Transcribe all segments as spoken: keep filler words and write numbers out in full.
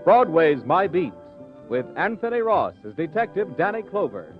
Broadway's My Beat, with Anthony Ross as Detective Danny Clover.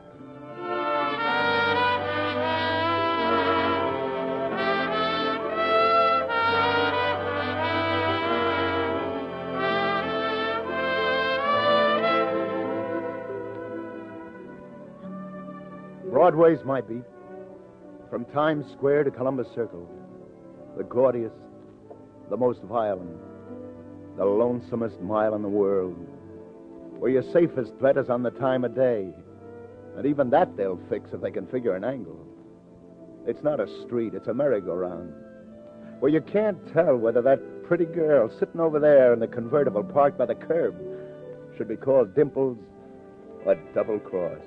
Broadway's My Beat. From Times Square to Columbus Circle. The gaudiest, the most violent, the lonesomest mile in the world. Where your safest threat is on the time of day. And even that they'll fix if they can figure an angle. It's not a street, it's a merry-go-round. Where you can't tell whether that pretty girl sitting over there in the convertible parked by the curb should be called Dimples or Double Cross.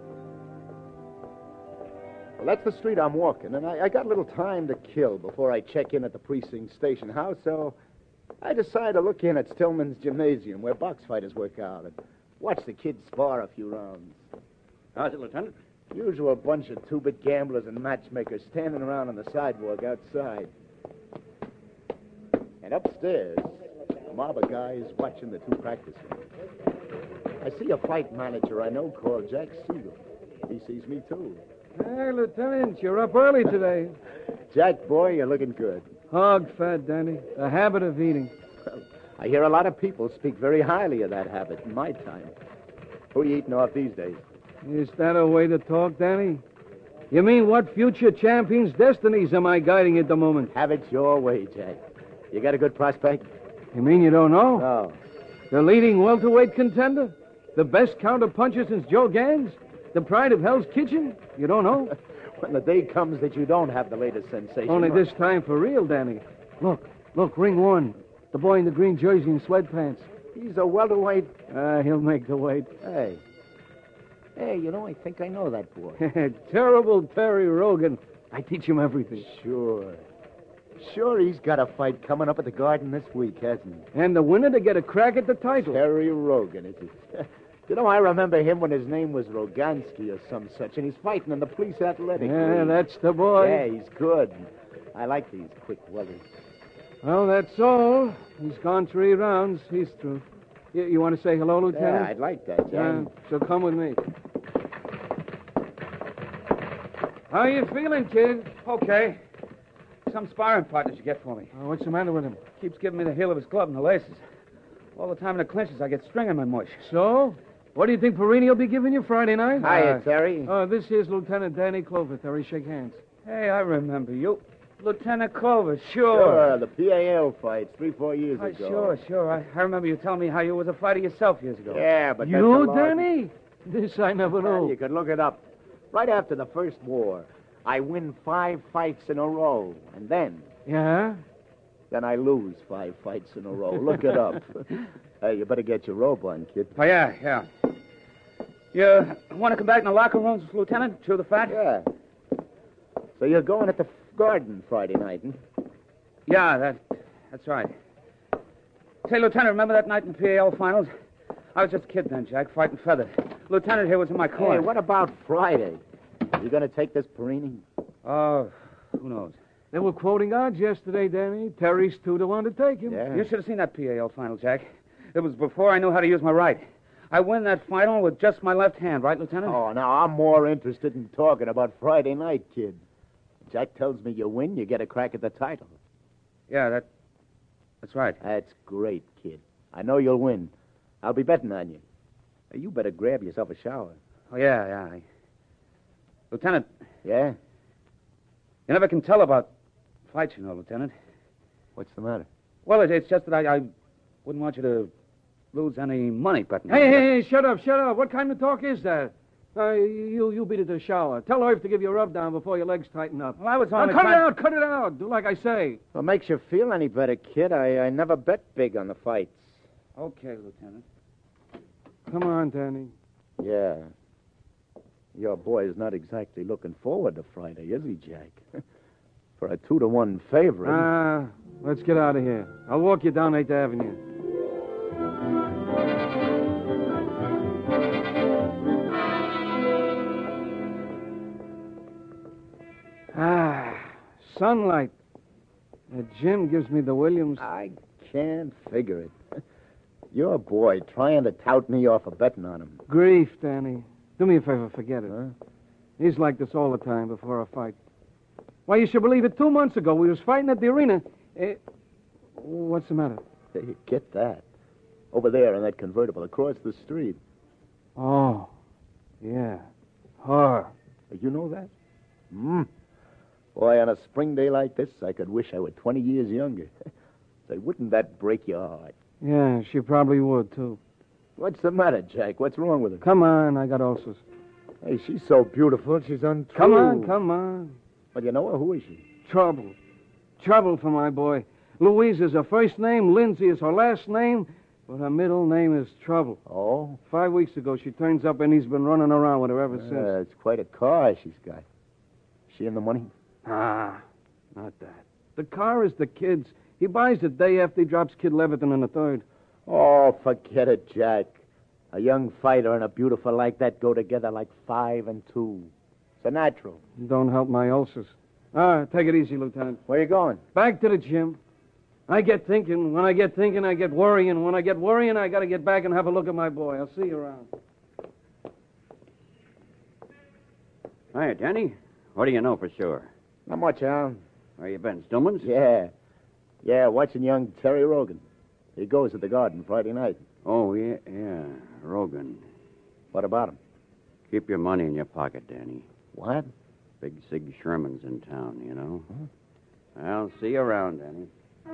Well, that's the street I'm walking, and I, I got a little time to kill before I check in at the precinct station house, so I decided to look in at Stillman's Gymnasium, where box fighters work out, and watch the kids spar a few rounds. How's it, Lieutenant? Usual bunch of two-bit gamblers and matchmakers standing around on the sidewalk outside. And upstairs, a mob of guys watching the two practicing. I see a fight manager I know called Jack Siegel. He sees me, too. Hey, Lieutenant, you're up early today. Jack, boy, you're looking good. Hog fat, Danny. A habit of eating. I hear a lot of people speak very highly of that habit in my time. Who are you eating off these days? Is that a way to talk, Danny? You mean what future champion's destinies am I guiding at the moment? Have it your way, Jack. You got a good prospect? You mean you don't know? No. The leading welterweight contender? The best counter-puncher since Joe Gans? The pride of Hell's Kitchen? You don't know? When the day comes that you don't have the latest sensation. Only this time for real, Danny. Look, look, ring one. The boy in the green jersey and sweatpants. He's a welterweight. Ah, uh, he'll make the weight. Hey. Hey, you know, I think I know that boy. Terrible Terry Rogan. I teach him everything. Sure. Sure, he's got a fight coming up at the Garden this week, hasn't he? And the winner to get a crack at the title. Terry Rogan, is it? You know, I remember him when his name was Rogansky or some such, and he's fighting in the police athletic Yeah, league. that's the boy. Yeah, he's good. I like these quick welders. Well, that's all. He's gone three rounds. He's through. You, you want to say hello, Lieutenant? Yeah, I'd like that, John. Uh, so come with me. How you feeling, kid? Okay. Some sparring partners you get for me. Oh, what's the matter with him? Keeps giving me the heel of his glove and the laces. All the time in the clinches, I get string in my mush. So? What do you think Perini will be giving you Friday night? Hiya, Uh, Terry. Oh, this here's Lieutenant Danny Clover, Terry. Shake hands. Hey, I remember you. Lieutenant Clover, Sure, sure. the P A L fights three, four years Uh, ago. sure, sure. I, I remember you telling me how you was a fighter yourself years ago. Yeah, but that's a You, long- Danny? This I never Well, knew. you can look it up. Right after the first war, I win five fights in a row, and then, Yeah? then I lose five fights in a row. Look it up. Hey, you better get your robe on, kid. Oh, yeah, yeah. You want to come back in the locker rooms, Lieutenant? Chew the fat? Yeah. So you're going at the Garden Friday night, huh? Yeah, that, that's right. Say, Lieutenant, remember that night in the P A L finals? I was just a kid then, Jack, fighting feathers. Lieutenant here was in my corner. Hey, what about Friday? You going to take this Perini? Oh, who knows? They were quoting odds yesterday, Danny. Terry's two to one to take him. Yeah. You should have seen that P A L final, Jack. It was before I knew how to use my right. I win that final with just my left hand, right, Lieutenant? Oh, now I'm more interested in talking about Friday night, kid. Jack tells me you win, you get a crack at the title. Yeah, that, that's right. That's great, kid. I know you'll win. I'll be betting on you. Hey, you better grab yourself a shower. Oh, yeah, yeah. I... Lieutenant, Yeah? you never can tell about fights, you know, Lieutenant. What's the matter? Well, it, it's just that I, I wouldn't want you to lose any money betting. on Hey, it. hey, hey, shut up, shut up. What kind of talk is that? Uh, you, you beat it to the shower. Tell Irv to give you a rub down before your legs tighten up. Well, I was Now, only cut it trying- out, cut it out. Do like I say. What makes you feel any better, kid? I, I never bet big on the fights. Okay, Lieutenant. Come on, Danny. Yeah. Your boy's not exactly looking forward to Friday, is he, Jack? For a two to one favorite. Ah, let's get out of here. I'll walk you down eighth Avenue. Ah, sunlight. The gym gives me the Williams. I can't figure it. Your boy trying to tout me off of betting on him. Grief, Danny. Do me a favor, forget it. Huh? He's like this all the time before a fight. Why, you should believe it, two months ago, we was fighting at the arena. Eh, what's the matter? Hey, get that. Over there in that convertible across the street. Oh, yeah. Her. You know that? Hmm. Boy, on a spring day like this, I could wish I were twenty years younger. Say, wouldn't that break your heart? Yeah, she probably would, too. What's the matter, Jack? What's wrong with her? Come on, I got ulcers. Hey, she's so beautiful, she's untrue. Come on, come on. Well, you know her? Who is she? Trouble. Trouble for my boy. Louise is her first name, Lindsay is her last name, but her middle name is Trouble. Oh? Five weeks ago, she turns up, and he's been running around with her ever Uh, since. it's quite a car she's got. She in the money? Ah, not that. The car is the kid's. He buys it day after he drops Kid Leviton in the third. Oh, forget it, Jack. A young fighter and a beautiful like that go together like five and two. It's a natural. Don't help my ulcers. All right, take it easy, Lieutenant. Where you going? Back to the gym. I get thinking. When I get thinking, I get worrying. When I get worrying, I got to get back and have a look at my boy. I'll see you around. Hi, Danny. What do you know for sure? Not much, Al. Where you been, Stillman's? Yeah. Yeah, watching young Terry Rogan. He goes to the Garden Friday night. Oh, yeah, yeah. Rogan. What about him? Keep your money in your pocket, Danny. What? Big Sig Sherman's in town, you know? Huh? I'll see you around, Danny.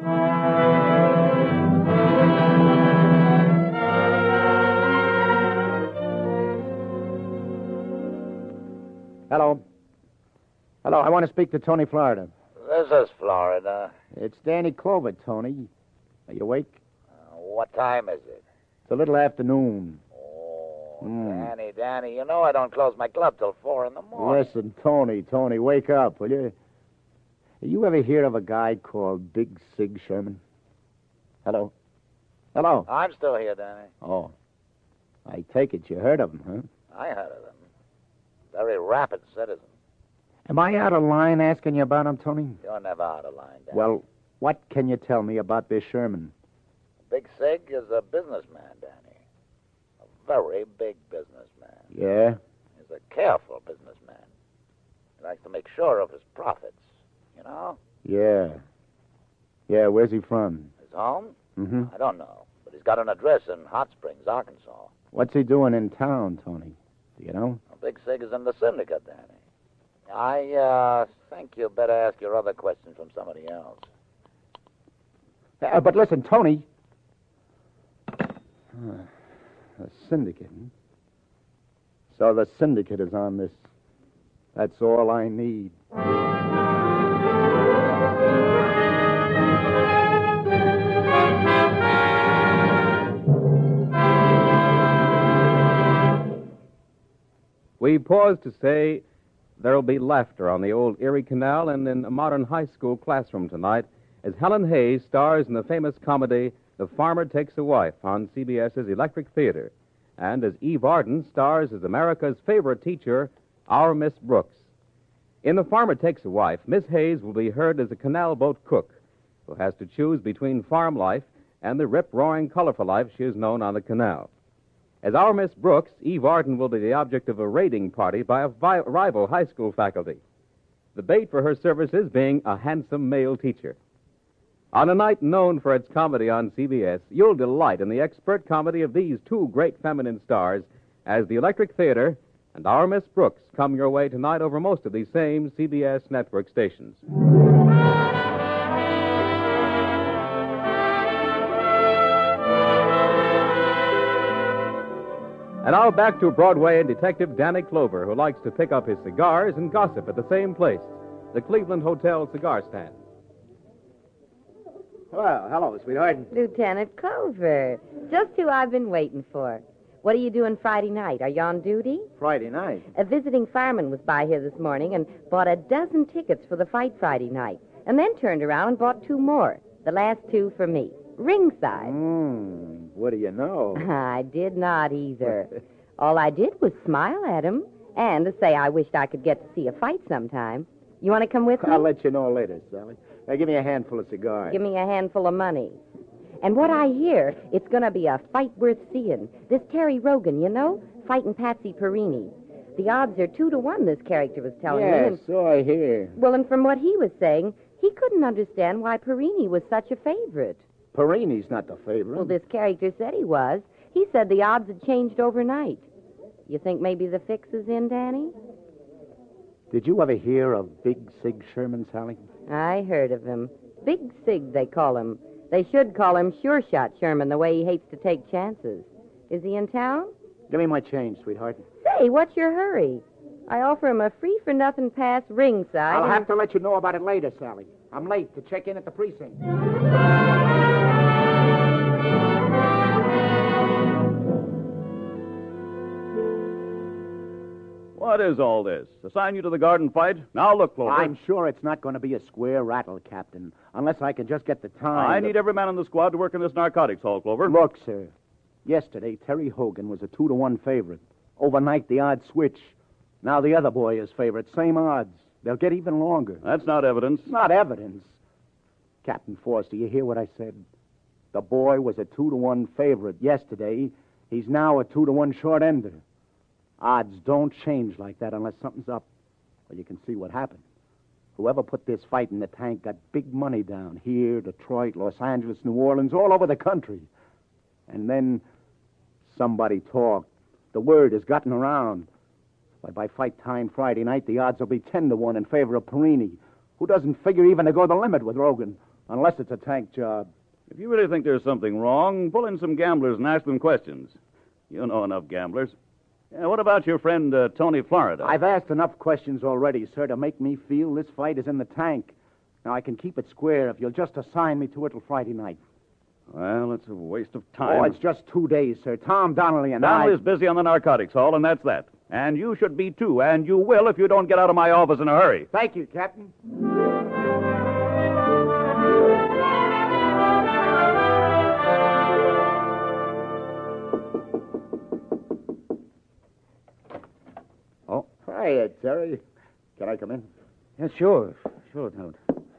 Hello. Hello, I want to speak to Tony Florida. This is Florida. It's Danny Clover, Tony. Are you awake? Uh, what time is it? It's a little afternoon. Oh, Hmm. Danny, Danny, you know I don't close my club till four in the morning. Listen, Tony, Tony, wake up, will you? You ever hear of a guy called Big Sig Sherman? Hello? Hello? I'm still here, Danny. Oh. I take it you heard of him, huh? I heard of him. Very rapid citizen. Am I out of line asking you about him, Tony? You're never out of line, Danny. Well, what can you tell me about this Sherman? Big Sig is a businessman, Danny. A very big businessman. Yeah? He's a careful businessman. He likes to make sure of his profits, you know? Yeah. Yeah, where's he from? His home? Mm-hmm. I don't know. But he's got an address in Hot Springs, Arkansas. What's he doing in town, Tony? Do you know? Well, Big Sig is in the syndicate, Danny. I uh, think you better ask your other questions from somebody else. Uh, but listen, Tony. Uh, the syndicate. Hmm? So the syndicate is on this. That's all I need. We pause to say there'll be laughter on the old Erie Canal and in a modern high school classroom tonight as Helen Hayes stars in the famous comedy The Farmer Takes a Wife on C B S's Electric Theater, and as Eve Arden stars as America's favorite teacher, Our Miss Brooks. In The Farmer Takes a Wife, Miss Hayes will be heard as a canal boat cook who has to choose between farm life and the rip-roaring, colorful life she has known on the canal. As Our Miss Brooks, Eve Arden will be the object of a raiding party by a vi- rival high school faculty. The bait for her services being a handsome male teacher. On a night known for its comedy on C B S, you'll delight in the expert comedy of these two great feminine stars as the Electric Theater and Our Miss Brooks come your way tonight over most of these same C B S network stations. And now back to Broadway and Detective Danny Clover, who likes to pick up his cigars and gossip at the same place, the Cleveland Hotel cigar stand. Well, hello, sweetheart. Lieutenant Clover. Just who I've been waiting for. What are you doing Friday night? Are you on duty? Friday night. A visiting fireman was by here this morning and bought a dozen tickets for the fight Friday night, and then turned around and bought two more. The last two for me. Ringside. Hmm, what do you know? I did not either. All I did was smile at him and to say I wished I could get to see a fight sometime. You want to come with me? I'll let you know later, Sally. Now, give me a handful of cigars. Give me a handful of money. And what I hear, it's going to be a fight worth seeing. This Terry Rogan, you know, fighting Patsy Perini. The odds are two to one, this character was telling me. Yes, And, so I hear. well, and from what he was saying, he couldn't understand why Perini was such a favorite. Perini's not the favorite. Well, this character said he was. He said the odds had changed overnight. You think maybe the fix is in, Danny? Did you ever hear of Big Sig Sherman, Sally? I heard of him. Big Sig, they call him. They should call him Sure Shot Sherman, the way he hates to take chances. Is he in town? Give me my change, sweetheart. Say, what's your hurry? I offer him a free-for-nothing pass ringside. I'll and- have to let you know about it later, Sally. I'm late to check in at the precinct. What is all this? Assign you to the garden fight? Now look, Clover. I'm sure it's not going to be a square rattle, Captain, unless I can just get the time. I to- need every man in the squad to work in this narcotics hall, Clover. Look, sir. Yesterday, Terry Hogan was a two to one favorite. Overnight, the odds switch. Now the other boy is favorite. Same odds. They'll get even longer. That's not evidence. Not evidence. Captain Forster, you hear what I said? The boy was a two to one favorite yesterday. He's now a two to one short ender. Odds don't change like that unless something's up. Well, you can see what happened. Whoever put this fight in the tank got big money down here, Detroit, Los Angeles, New Orleans, all over the country. And then somebody talked. The word has gotten around. Why, by fight time Friday night, the odds will be ten to one in favor of Perini, who doesn't figure even to go the limit with Rogan, unless it's a tank job. If you really think there's something wrong, pull in some gamblers and ask them questions. You know enough gamblers. Yeah, what about your friend uh, Tony Florida? I've asked enough questions already, sir, to make me feel this fight is in the tank. Now, I can keep it square if you'll just assign me to it till Friday night. Well, it's a waste of time. Oh, it's just two days, sir. Tom Donnelly and I... Donnelly's busy on the narcotics hall, and that's that. And you should be, too, and you will if you don't get out of my office in a hurry. Thank you, Captain. Oh. Hiya, Terry. Can I come in? Yeah, sure. Sure, Lieutenant.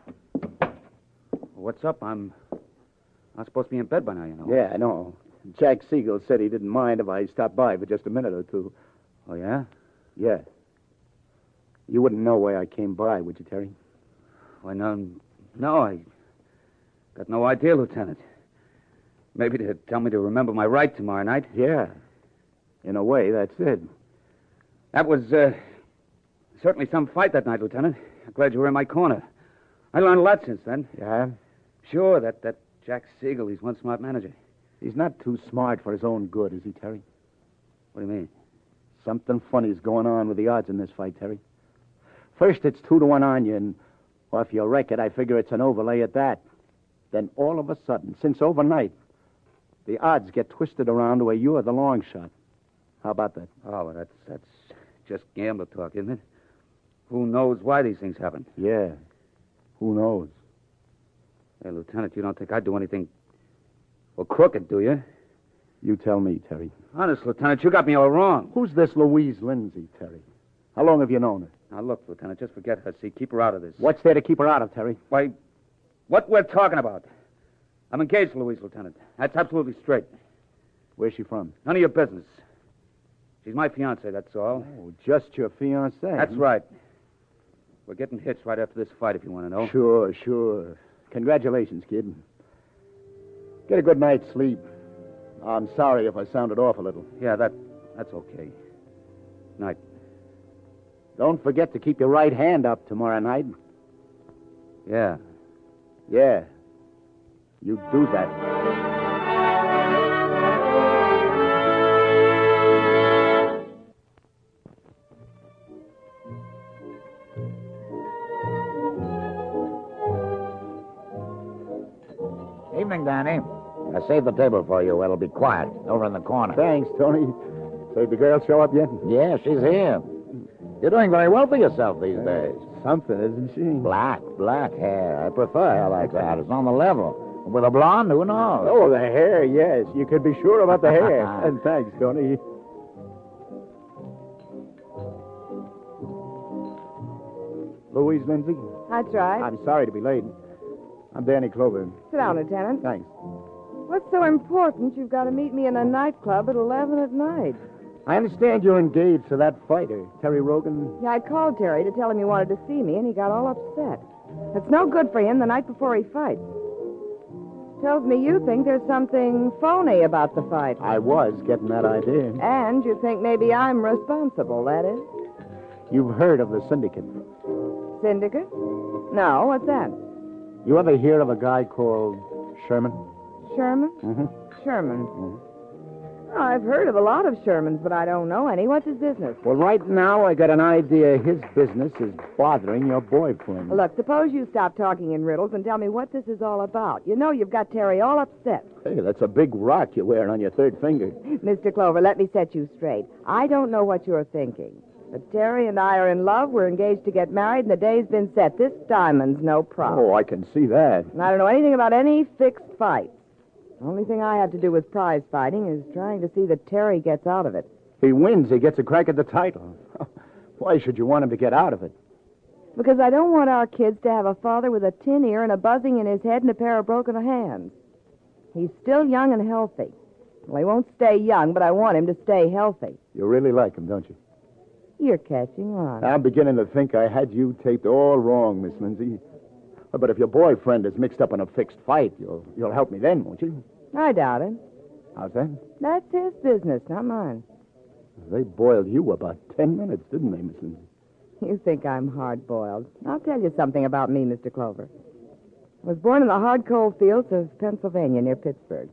What's up? I'm not supposed to be in bed by now, you know. Yeah, I know. Jack Siegel said he didn't mind if I stopped by for just a minute or two. Oh, yeah? Yeah. You wouldn't know why I came by, would you, Terry? Why, no, no, I got no idea, Lieutenant. Maybe to tell me to remember my right tomorrow night. Yeah. In a way, that's it. That was uh, certainly some fight that night, Lieutenant. I'm glad you were in my corner. I learned a lot since then. Yeah? Sure, that, that Jack Siegel, he's one smart manager. He's not too smart for his own good, is he, Terry? What do you mean? Something funny's going on with the odds in this fight, Terry. First, it's two to one on you, and, well, if you wreck it, I figure it's an overlay at that. Then all of a sudden, since overnight, the odds get twisted around to where you're the long shot. How about that? Oh, well, that's, that's just gambler talk, isn't it? Who knows why these things happen? Yeah. Who knows? Hey, Lieutenant, you don't think I'd do anything, well, crooked, do you? You tell me, Terry. Honest, Lieutenant, you got me all wrong. Who's this Louise Lindsay, Terry? How long have you known her? Now, look, Lieutenant, just forget her. See, keep her out of this. What's there to keep her out of, Terry? Why, what we're talking about. I'm engaged to Louise, Lieutenant. That's absolutely straight. Where's she from? None of your business. She's my fiancée, that's all. Oh, just your fiancée. That's right. We're getting hitched right after this fight, if you want to know. Sure, sure. Congratulations, kid. Get a good night's sleep. I'm sorry if I sounded off a little. Yeah, that that's okay. Night. Don't forget to keep your right hand up tomorrow night. Yeah. Yeah. You do that. Evening, Danny. I saved the table for you. It'll be quiet over in the corner. Thanks, Tony. Say, the girl show up yet? Yeah, she's here. You're doing very well for yourself these days. Something, isn't she? Black, black hair. I prefer hair like that. It's on the level. With a blonde, who knows? Oh, the hair, yes. You could be sure about the hair. And thanks, Tony. Louise Lindsay? That's right. I'm sorry to be late. I'm Danny Clover. Sit down, Lieutenant. Thanks. What's so important you've got to meet me in a nightclub at eleven at night? I understand you're engaged to that fighter, Terry Rogan. Yeah, I called Terry to tell him he wanted to see me, and he got all upset. It's no good for him the night before he fights. Tells me you think there's something phony about the fight. I was getting that idea. And you think maybe I'm responsible, that is? You've heard of the syndicate. Syndicate? No, what's that? You ever hear of a guy called Sherman? Sherman? Mm-hmm. Sherman. Mhm. Oh, I've heard of a lot of Shermans, but I don't know any. What's his business? Well, right now I got an idea his business is bothering your boyfriend. Look, suppose you stop talking in riddles and tell me what this is all about. You know you've got Terry all upset. Hey, that's a big rock you're wearing on your third finger. Mister Clover, let me set you straight. I don't know what you're thinking. But Terry and I are in love. We're engaged to get married, and the day's been set. This diamond's no problem. Oh, I can see that. And I don't know anything about any fixed fights. The only thing I have to do with prize fighting is trying to see that Terry gets out of it. He wins, he gets a crack at the title. Why should you want him to get out of it? Because I don't want our kids to have a father with a tin ear and a buzzing in his head and a pair of broken hands. He's still young and healthy. Well, he won't stay young, but I want him to stay healthy. You really like him, don't you? You're catching on. I'm beginning to think I had you taped all wrong, Miss Lindsay. But if your boyfriend is mixed up in a fixed fight, you'll you'll help me then, won't you? I doubt it. How's that? That's his business, not mine. They boiled you about ten minutes, didn't they, Miss Lindsay? You think I'm hard-boiled. I'll tell you something about me, Mister Clover. I was born in the hard coal fields of Pennsylvania near Pittsburgh.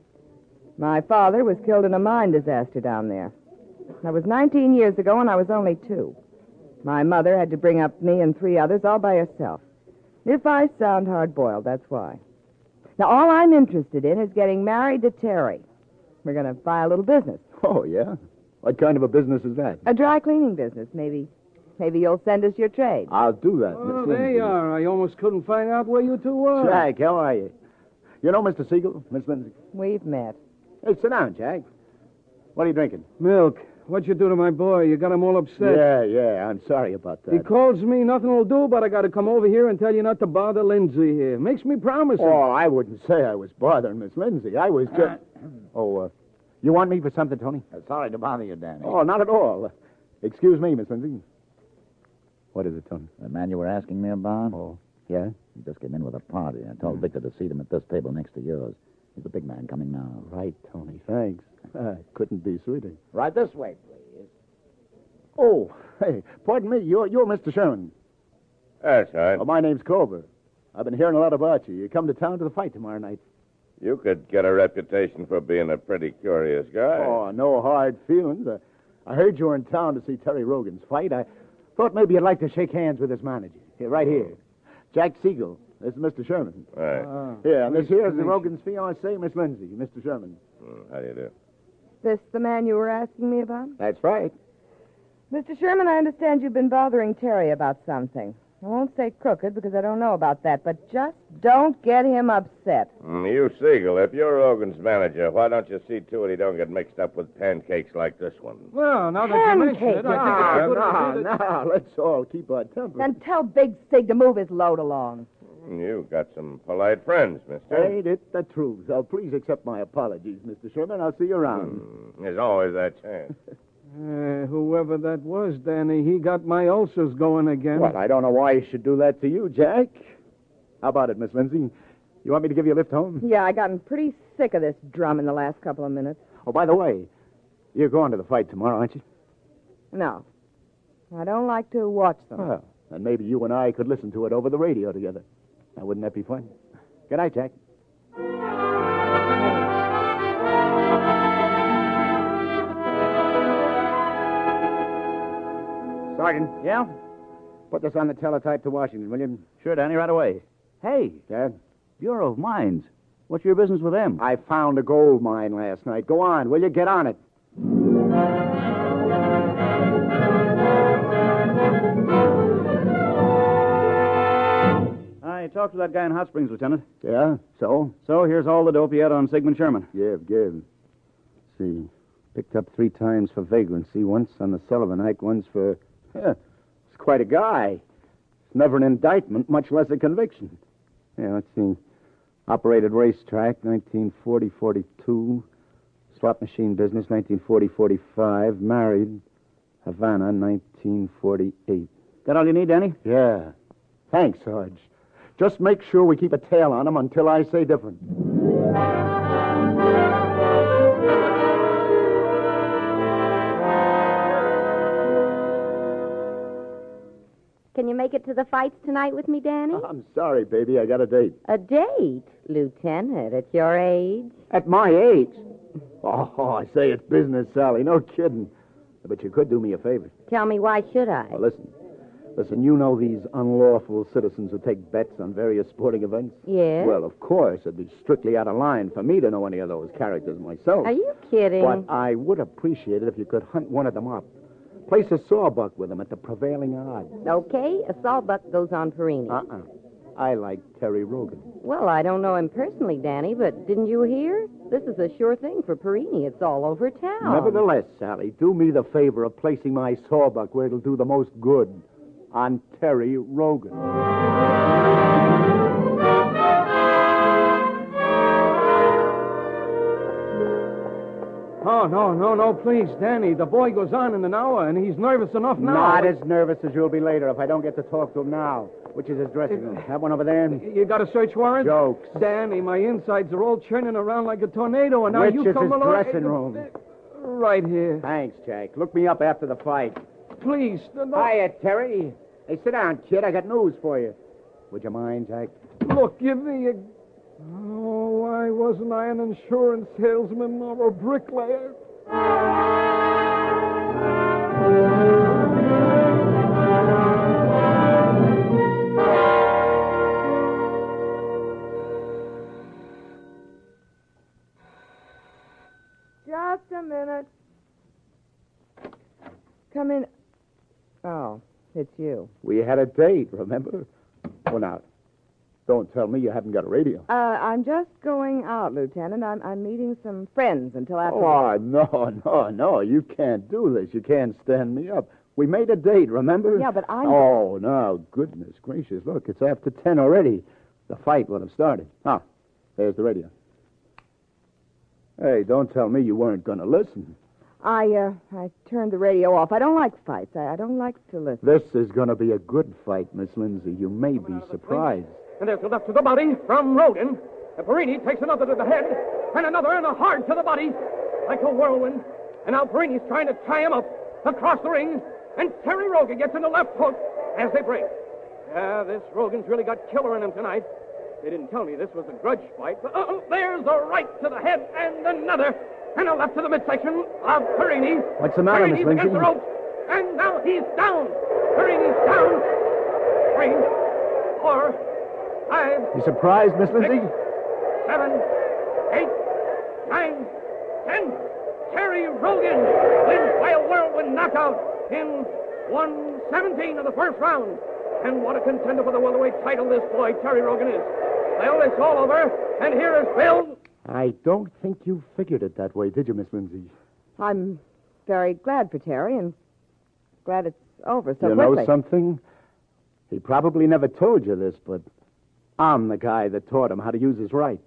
My father was killed in a mine disaster down there. That was nineteen years ago, and I was only two. My mother had to bring up me and three others all by herself. If I sound hard-boiled, that's why. Now, all I'm interested in is getting married to Terry. We're going to buy a little business. Oh, yeah? What kind of a business is that? A dry cleaning business, maybe. Maybe you'll send us your trade. I'll do that, Oh, Miss there Lindsay. you are. I almost couldn't find out where you two were. Jack, how are you? You know Mister Siegel, Miss Lindsay? We've met. Hey, sit down, Jack. What are you drinking? Milk. What'd you do to my boy? You got him all upset. Yeah, yeah, I'm sorry about that. He calls me, nothing will do, but I got to come over here and tell you not to bother Lindsay here. Makes me promise him. Oh, I wouldn't say I was bothering Miss Lindsay. I was just... Oh, uh, you want me for something, Tony? Sorry to bother you, Danny. Oh, not at all. Excuse me, Miss Lindsay. What is it, Tony? The man you were asking me about? Oh, yeah? He just came in with a party. I told Victor to seat him at this table next to yours. He's a big man coming now. Right, Tony, thanks. Uh, couldn't be sweeter. Right this way, please. Oh, hey, pardon me. You're, you're Mister Sherman. That's right. Oh, my name's Clover. I've been hearing a lot about you. You come to town to the fight tomorrow night. You could get a reputation for being a pretty curious guy. Oh, no hard feelings. Uh, I heard you were in town to see Terry Rogan's fight. I thought maybe you'd like to shake hands with his manager. Here, right here. Jack Siegel. This is Mister Sherman. Right. Ah, Here, and this pleased here to is the meet Rogan's fiancée, Miss Lindsay. Mister Sherman. Hmm, how do you do? This the man you were asking me about? That's right. Mister Sherman, I understand you've been bothering Terry about something. I won't say crooked because I don't know about that, but just don't get him upset. Mm, you, Siegel, if you're Rogan's manager, why don't you see to it he don't get mixed up with pancakes like this one? Well, now that you mention it, I think it's a good No, idea. no, that- no. Let's all keep our temper. Then tell Big Sig to move his load along. Mm, You've got some polite friends, mister. Ain't it the truth? So please accept my apologies, Mister Sherman. I'll see you around. Mm, There's always that chance. Uh, whoever that was, Danny, he got my ulcers going again. Well, I don't know why he should do that to you, Jack. How about it, Miss Lindsay? You want me to give you a lift home? Yeah, I gotten pretty sick of this drum in the last couple of minutes. Oh, by the way, you're going to the fight tomorrow, aren't you? No. I don't like to watch them. Well, then maybe you and I could listen to it over the radio together. Now, wouldn't that be fun? Good night, Jack. Sergeant. Yeah? Put this on the teletype to Washington, will you? Sure, Danny, right away. Hey, Dad? Bureau of Mines. What's your business with them? I found a gold mine last night. Go on, will you? Get on it. I talked to that guy in Hot Springs, Lieutenant. Yeah? So? So here's all the dope he had on Sigmund Sherman. Give, give. See. Picked up three times for vagrancy. Once on the Sullivan hike, once for... Yeah, it's quite a guy. It's never an indictment, much less a conviction. Yeah, let's see. Operated racetrack, nineteen forty forty-two. Slot machine business, nineteen forty forty-five. Married, Havana, nineteen forty-eight. Got all you need, Danny? Yeah. Thanks, Sarge. Just make sure we keep a tail on him until I say different. Can you make it to the fights tonight with me, Danny? I'm sorry, baby. I got a date. A date, Lieutenant, at your age? At my age? Oh, I say it's business, Sally. No kidding. But you could do me a favor. Tell me, why should I? Well, listen. Listen, you know these unlawful citizens who take bets on various sporting events? Yes. Well, of course, it'd be strictly out of line for me to know any of those characters myself. Are you kidding? But I would appreciate it if you could hunt one of them up. Place a sawbuck with them at the prevailing odds. Okay, a sawbuck goes on Perini. Uh-uh. I like Terry Rogan. Well, I don't know him personally, Danny, but didn't you hear? This is a sure thing for Perini. It's all over town. Nevertheless, Sally, do me the favor of placing my sawbuck where it'll do the most good. On Terry Rogan. Oh, no, no, no, please, Danny. The boy goes on in an hour, and he's nervous enough now. Not as nervous as you'll be later if I don't get to talk to him now. Which is his dressing room? That one over there? You got a search warrant? Jokes. Danny, my insides are all churning around like a tornado, and now Which you is come his along... dressing room? Right here. Thanks, Jack. Look me up after the fight. Please. No... Hiya, Terry. Hey, sit down, kid. I got news for you. Would you mind, Jack? Look, give me a... Oh, why wasn't I an insurance salesman or a bricklayer? Just a minute. Come in. Oh, it's you. We had a date, remember? Well, now, don't tell me you haven't got a radio. Uh, I'm just going out, Lieutenant. I'm, I'm meeting some friends until after... Oh, no, no, no. You can't do this. You can't stand me up. We made a date, remember? Yeah, but I... Oh, no, goodness gracious. Look, it's after ten already. The fight would have started. Ah, there's the radio. Hey, don't tell me you weren't going to listen. I, uh, I turned the radio off. I don't like fights. I, I don't like to listen. This is going to be a good fight, Miss Lindsay. You may be surprised. And there's a left to the body from Rogan. And Perini takes another to the head, and another and a hard to the body, like a whirlwind. And now Perini's trying to tie him up across the ring, and Terry Rogan gets in the left hook as they break. Yeah, this Rogan's really got killer in him tonight. They didn't tell me this was a grudge fight, but uh-oh, there's a right to the head and another, and a left to the midsection of Perini. What's the matter, Perini's Miss Lindsay? against the ropes, and now he's down. Perini's down. Three, four, five. You surprised, Miss Lindsay? Six, seven, eight, nine, ten. Terry Rogan wins by a whirlwind knockout in one seventeen of the first round. And what a contender for the welterweight title this boy, Terry Rogan, is. Well, it's all over, and here is Bill. I don't think you figured it that way, did you, Miss Lindsay? I'm very glad for Terry, and glad it's over so you quickly. know something? He probably never told you this, but I'm the guy that taught him how to use his right.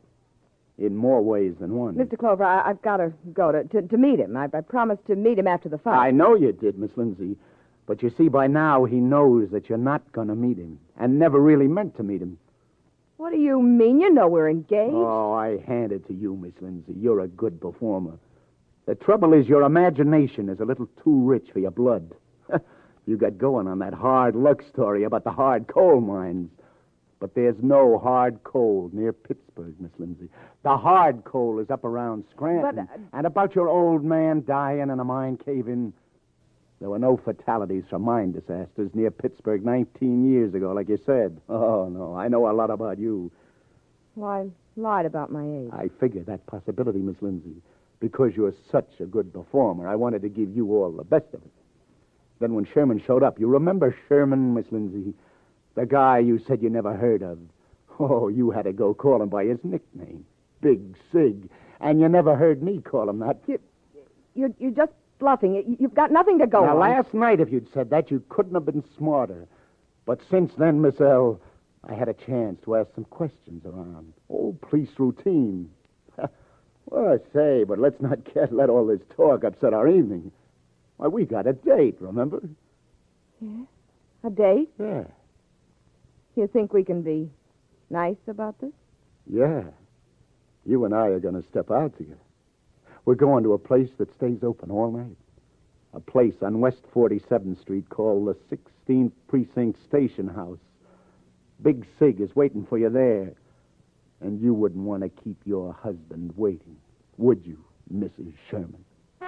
In more ways than one. Mister Clover, I, I've got to go to, to, to meet him. I, I promised to meet him after the fight. I know you did, Miss Lindsay. But you see, by now he knows that you're not going to meet him and never really meant to meet him. What do you mean? You know we're engaged. Oh, I hand it to you, Miss Lindsay. You're a good performer. The trouble is your imagination is a little too rich for your blood. You got going on that hard luck story about the hard coal mines. But there's no hard coal near Pittsburgh, Miss Lindsay. The hard coal is up around Scranton. But, uh... And about your old man dying in a mine cave-in. There were no fatalities from mine disasters near Pittsburgh nineteen years ago, like you said. Oh, no, I know a lot about you. Well, I lied about my age. I figured that possibility, Miss Lindsay. Because you're such a good performer, I wanted to give you all the best of it. Then when Sherman showed up, you remember Sherman, Miss Lindsay? The guy you said you never heard of. Oh, you had to go call him by his nickname, Big Sig. And you never heard me call him that. You, you're, you're just bluffing. You- You've got nothing to go Now, on. last night, if you'd said that, you couldn't have been smarter. But since then, Miss L, I had a chance to ask some questions around. Old police routine. Well, I say, but let's not get let all this talk upset our evening. Why, we got a date, remember? Yeah? A date? Yeah. You think we can be nice about this? Yeah. You and I are going to step out together. We're going to a place that stays open all night. A place on West forty-seventh Street called the sixteenth Precinct Station House. Big Sig is waiting for you there. And you wouldn't want to keep your husband waiting, would you, Missus Sherman?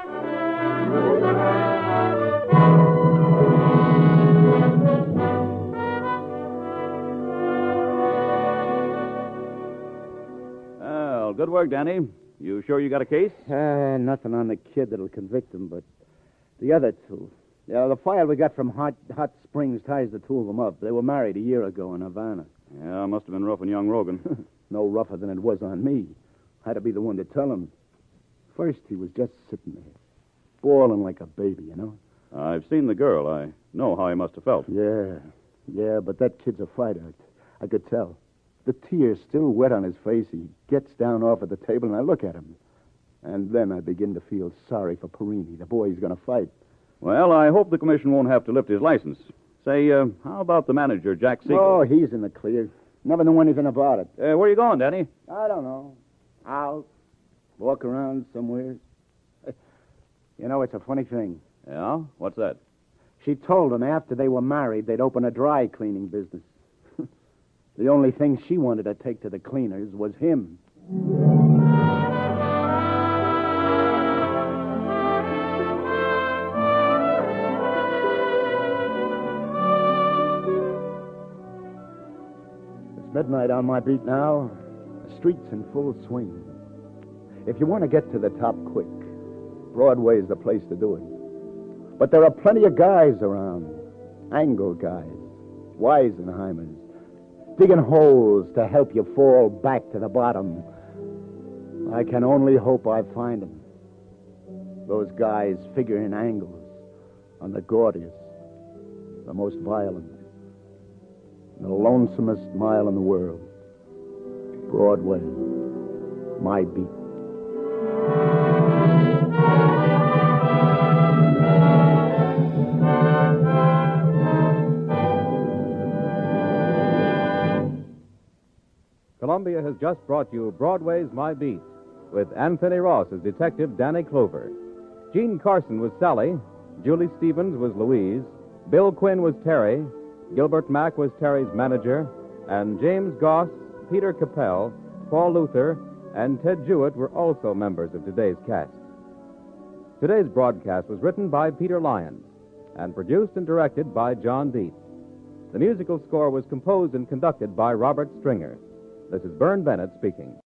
Well, good work, Danny. You sure you got a case? Uh, nothing on the kid that'll convict him, but the other two. Yeah, the file we got from Hot, Hot Springs ties the two of them up. They were married a year ago in Havana. Yeah, must have been rough on young Rogan. No rougher than it was on me. I had to be the one to tell him. First, he was just sitting there, bawling like a baby, you know? I've seen the girl. I know how he must have felt. Yeah, yeah, but that kid's a fighter. I could tell. The tears still wet on his face. He gets down off at the table, and I look at him. And then I begin to feel sorry for Perini, the boy he's going to fight. Well, I hope the commission won't have to lift his license. Say, uh, how about the manager, Jack Siegel? Oh, he's in the clear. Never knew anything about it. Uh, where are you going, Danny? I don't know. Out. Walk around somewhere. You know, it's a funny thing. Yeah? What's that? She told him after they were married they'd open a dry cleaning business. The only thing she wanted to take to the cleaners was him. It's midnight on my beat now. The street's in full swing. If you want to get to the top quick, Broadway's the place to do it. But there are plenty of guys around. Angle guys. Weisenheimers. Digging holes to help you fall back to the bottom. I can only hope I find them. Those guys figuring angles on the gaudiest, the most violent, the lonesomest mile in the world. Broadway, my beat. Columbia has just brought you Broadway's My Beat with Anthony Ross as Detective Danny Clover. Jean Carson was Sally, Julie Stevens was Louise, Bill Quinn was Terry, Gilbert Mack was Terry's manager, and James Goss, Peter Capel, Paul Luther, and Ted Jewett were also members of today's cast. Today's broadcast was written by Peter Lyons and produced and directed by John Dietz. The musical score was composed and conducted by Robert Stringer. This is Bern Bennett speaking.